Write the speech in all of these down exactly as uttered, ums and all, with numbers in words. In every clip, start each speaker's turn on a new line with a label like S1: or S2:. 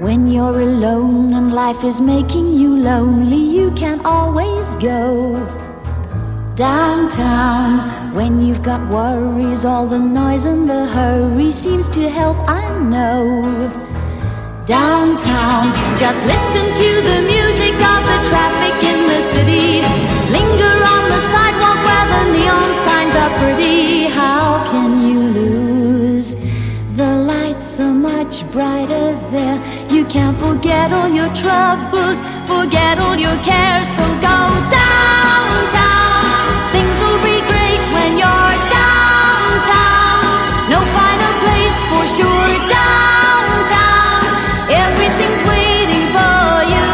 S1: When you're alone and life is making you lonely, you can always go downtown. When you've got worries, all the noise and the hurry seems to help, I know. Downtown, just listen to the music of the traffic in the city. Linger on the sidewalk where the neon signs are pretty. How can you lose? The lights are much brighter there. You can't forget all your troubles, forget all your cares. So go downtown. Things will be great when you're downtown. No finer place for sure. Downtown, everything's waiting for you.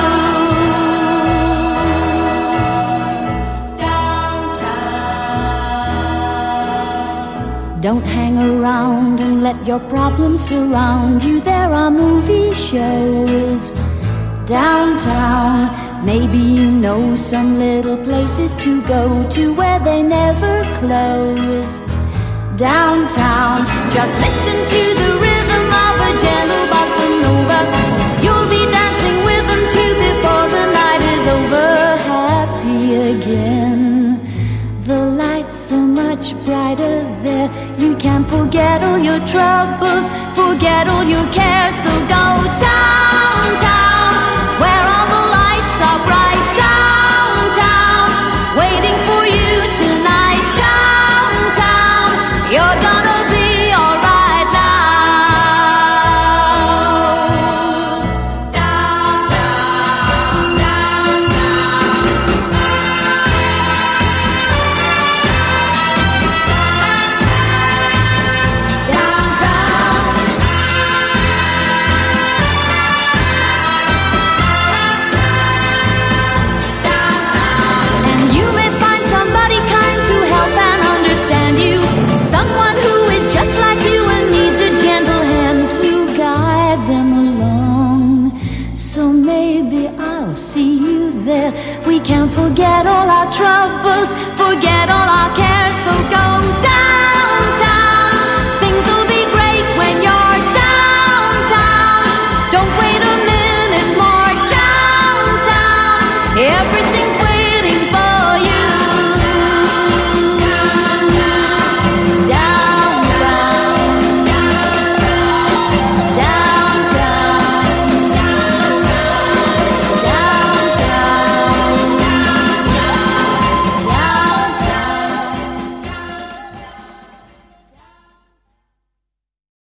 S1: Downtown. Don't hang around and let your problems surround you. There are movie shows downtown. Maybe you know some little places to go to where they never close. Downtown, just listen to the rhythm of a gentle bossa nova. You'll be dancing with them too before the night is over. Happy again. The lights are much brighter there. You can forget all your troubles, forget all your cares. So go downtown.